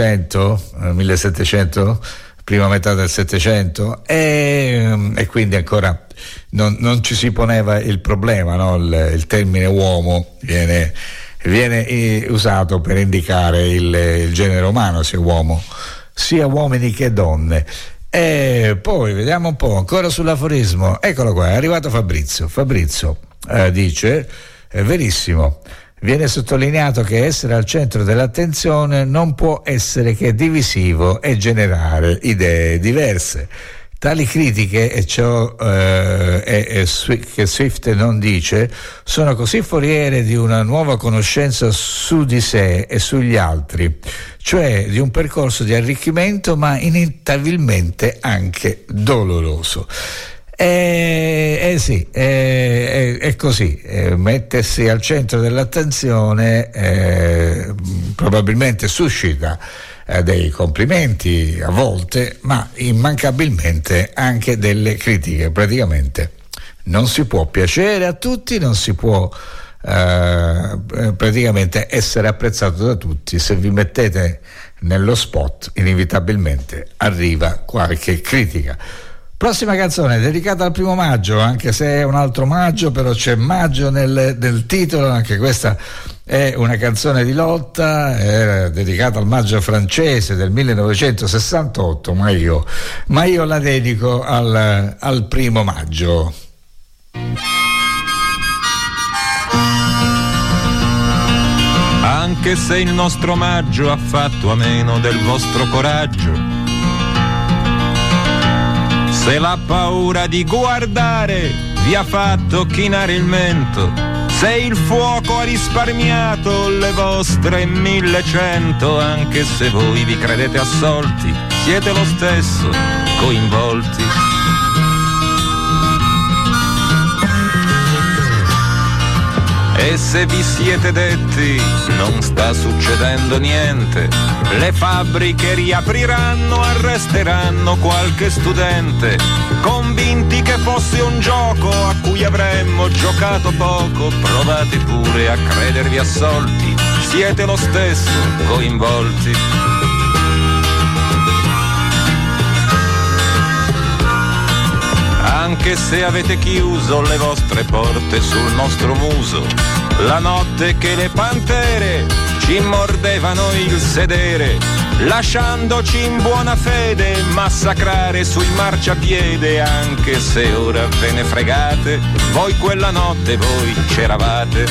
Speaker 3: 1700, prima metà del 700, e quindi ancora non ci si poneva il problema, no? Il termine uomo viene usato per indicare il genere umano, sia uomini che donne. E poi vediamo un po' ancora sull'aforismo. Eccolo qua, è arrivato Fabrizio dice: è verissimo, viene sottolineato che essere al centro dell'attenzione non può essere che divisivo e generare idee diverse. Tali critiche, e ciò che Swift non dice, sono così foriere di una nuova conoscenza su di sé e sugli altri, cioè di un percorso di arricchimento, ma inevitabilmente anche doloroso. Sì, è così, mettersi al centro dell'attenzione probabilmente suscita dei complimenti a volte, ma immancabilmente anche delle critiche. Praticamente non si può piacere a tutti, non si può praticamente essere apprezzato da tutti. Se vi mettete nello spot, inevitabilmente arriva qualche critica. Prossima canzone dedicata al 1 maggio, anche se è un altro maggio, però c'è maggio nel titolo. Anche questa è una canzone di lotta, era dedicata al maggio francese del 1968, ma io la dedico al 1 maggio.
Speaker 13: Anche se il nostro maggio ha fatto a meno del vostro coraggio, se la paura di guardare vi ha fatto chinare il mento, se il fuoco ha risparmiato le vostre 1100, anche se voi vi credete assolti, siete lo stesso coinvolti. E se vi siete detti non sta succedendo niente, le fabbriche riapriranno, arresteranno qualche studente, convinti che fosse un gioco a cui avremmo giocato poco, provate pure a credervi assolti, siete lo stesso coinvolti. Anche se avete chiuso le vostre porte sul nostro muso, la notte che le pantere ci mordevano il sedere, lasciandoci in buona fede massacrare sui marciapiede, anche se ora ve ne fregate, voi quella notte voi c'eravate.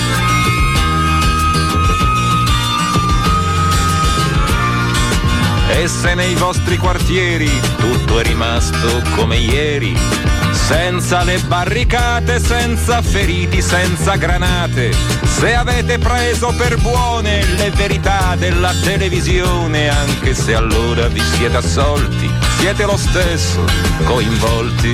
Speaker 13: E se nei vostri quartieri tutto è rimasto come ieri, senza le barricate, senza feriti, senza granate, se avete preso per buone le verità della televisione, anche se allora vi siete assolti, siete lo stesso coinvolti.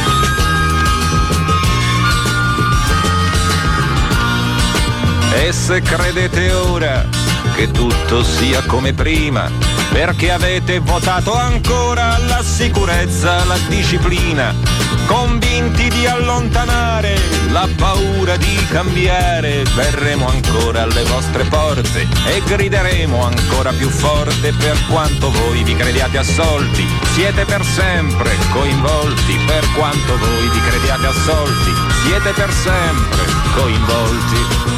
Speaker 13: E se credete ora che tutto sia come prima, perché avete votato ancora la sicurezza, la disciplina, convinti di allontanare la paura di cambiare, verremo ancora alle vostre porte e grideremo ancora più forte, per quanto voi vi crediate assolti, siete per sempre coinvolti, per quanto voi vi crediate assolti, siete per sempre coinvolti.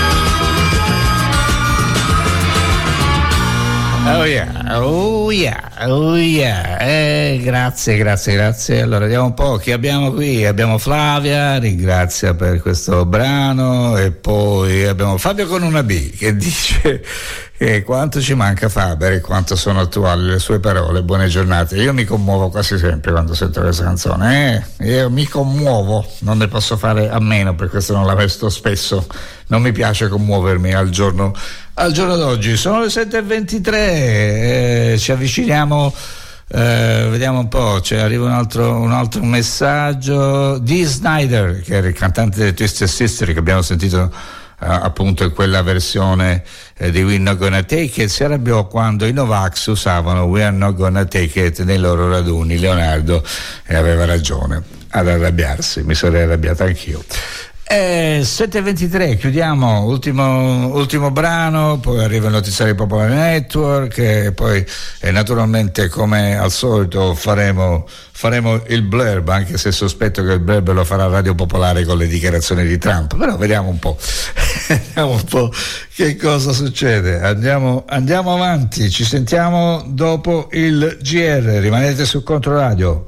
Speaker 3: Oh yeah, Grazie. Allora vediamo un po' chi abbiamo qui. Abbiamo Flavia, ringrazia per questo brano, e poi abbiamo Fabio con una B che dice che quanto ci manca Faber e quanto sono attuali le sue parole. Buone giornate. Io mi commuovo quasi sempre quando sento questa canzone, io mi commuovo, non ne posso fare a meno, per questo non la vesto spesso, non mi piace commuovermi al giorno d'oggi. Sono le 7:23, ci avviciniamo, vediamo un po', arriva un altro messaggio di Snyder, che era il cantante dei Twisted Sister, che abbiamo sentito appunto in quella versione di We're Not Gonna Take It. Si arrabbiò quando i Novax usavano We Are Not Gonna Take It nei loro raduni, Leonardo, e aveva ragione ad arrabbiarsi, mi sarei arrabbiato anch'io. 7:23, chiudiamo, ultimo brano, poi arriva il notiziario Popolare Network, e poi naturalmente, come al solito, faremo il blurb, anche se sospetto che il blurb lo farà Radio Popolare con le dichiarazioni di Trump, però vediamo un po' che cosa succede. Andiamo avanti, ci sentiamo dopo il GR, rimanete su Controradio.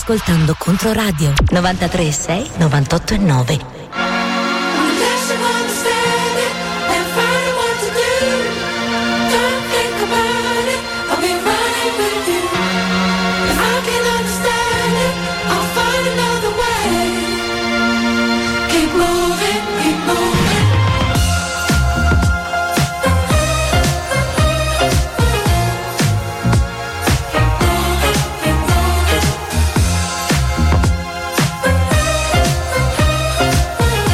Speaker 14: ascoltando Controradio 93.6 98.9.